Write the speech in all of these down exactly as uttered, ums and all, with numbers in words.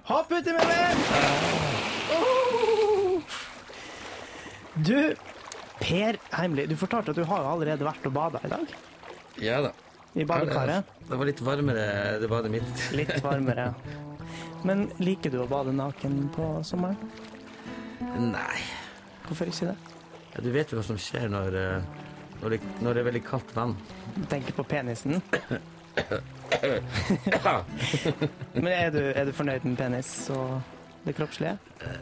Hopp uti med meg! Oh. Du, Per Heimly, du fortalte at du har allerede vært og badet i dag. Ja da. I badekaret. Ja, det, det var litt varmere, det badet mitt. Litt varmere, Men liker du å bade naken på sommeren? Nei. Hvorfor ikke det? Ja, du vet jo hva som skjer når, når, det, når det er veldig kaldt vann. Du tenker på penisen? Men er du, er du fornøyd med penis og det kroppslige?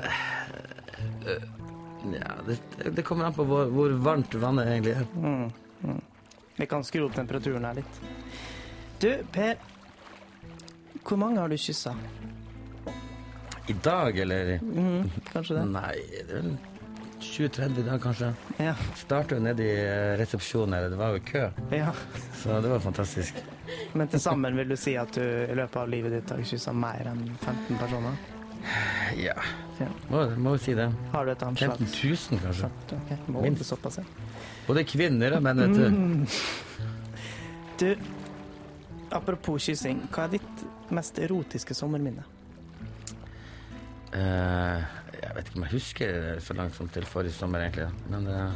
Ja, det, det kommer an på hvor, hvor varmt vannet egentlig er. Mm, mm. Vi kan skru opp temperaturen her litt. Du, Per, hvor mange har du kysset? I dag, eller? Mm, kanskje det? Nei, det er vel tjue tretti i dag, kanskje. Ja. Startet jo nede i resepsjonen her, det var jo kø. Ja. Så det var fantastisk. Men til sammen vil du si at du i løpet av livet ditt har kysset mer enn femten personer? Ja, Ja. må, må jo si det. Har du et anslag? femten tusen, kanskje. Ok, må Minst. det såpass, ja. Både kvinner og menn, vet du. Mm. Du, apropos kyssing, hva er ditt mest erotiske sommerminne? Uh, jeg vet ikke om jeg husker det så langt som til forrige sommer, egentlig. Men uh,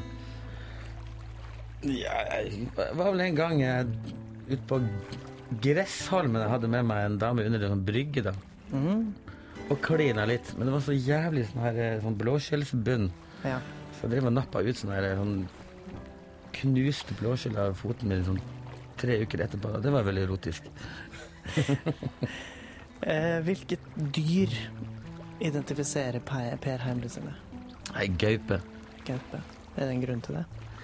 ja, jeg var vel en gang uh, ute på Gressholmen. Jeg hadde med meg en dame under en brygge, da. Mm. Og klina litt. Men det var så jævlig sånn her sånn blåskjellsbunn. Ja. Så jeg drev og nappa ut sånn her sånn knuste blåskjell av foten min sånn tre uker etterpå. Det var veldig erotisk. eh, hvilket dyr identifiserer Per, per Heimly sine? Nei, gaupe. Gaupe. Er det en grunn til det?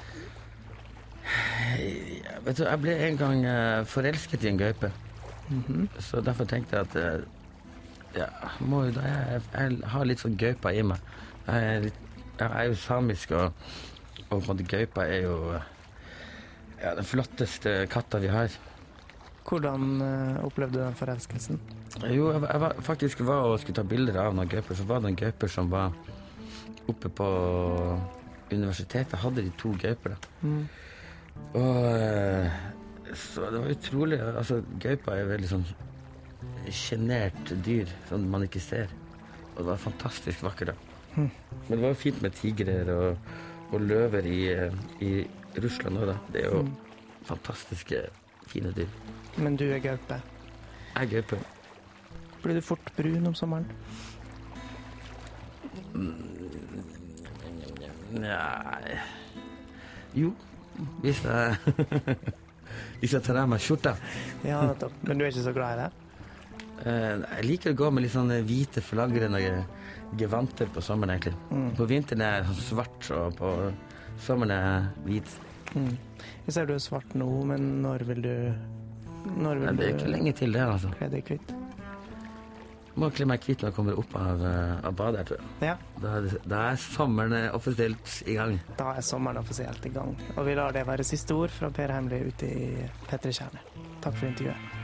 Ja, vet du, jeg ble en gang uh, forelsket i en gaupe. Mhm. Så derfor tenkte jeg at uh, ja, må jo da jeg, jeg har litt sånn gaupa i meg. Jeg er, litt, jeg er jo samisk, og, og på en måte gaupa er jo uh, ja, den flotteste katta vi har. Hvordan uh, opplevde du den forelskelsen? Jo, jeg, jeg var, faktisk var og skulle ta bilder av noen gauper, så var det en gauper som var oppe på universitetet, hadde de to gauper da. Mm. Og uh, så det var utrolig, altså gaupa er veldig sånn genert dyr, som man ikke ser. Og det var fantastisk vakkert da. Mm. Men det var jo fint med tigrer og, og løver i, i Russland også da. Det er jo Mm. fantastiske, fine dyr. Men du er gaupe. Jeg er gaupe. Blir du fort brun om sommeren? Nei. Jo, hvis jeg hvis jeg tar av meg skjorta. Ja, nettopp. Men du er ikke så glad i det? Eh, jeg liker å gå med litt sånne hvite flagrende gevanter på sommeren, egentlig. Mm. På vinteren er jeg svart, og på sommeren er jeg hvit. Mm. Jeg ser du er svart nå, men når vil du Når vil Nei, det er du ikke lenge til det, altså. kle deg kvitt? Må kle meg kvitt når jeg kommer opp av, uh, av badet, tror jeg. Ja, Da, er det- da er sommeren eh, offisielt i gang. da er sommeren offisielt i gang. Og vi lar det være siste ord fra Per Heimly ute i P tre Kjerne. Takk for intervjuet.